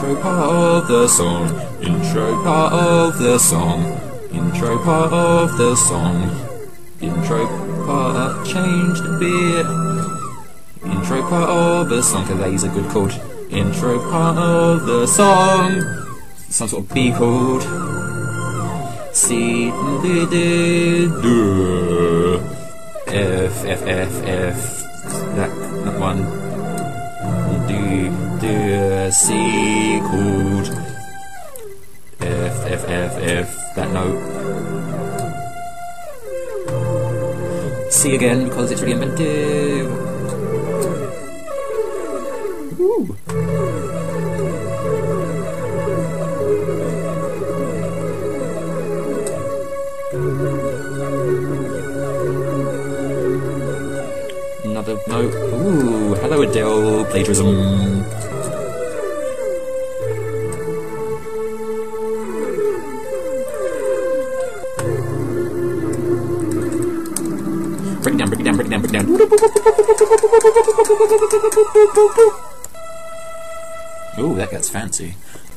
Intro part of the song. Intro part of the song. Intro part of the song. Intro part changed a bit. Intro part of the song, because that is a good chord. Intro part of the song. Some sort of B chord. C, D, D, D. F, F, F, F. That one. D, D, C chord. F, F, F, F. That note. C again, because it's really inventive. Woo. Another note. Ooh, hello Adele, plagiarism. Break it down, break it down, break it down, break it down. Ooh, that gets fancy.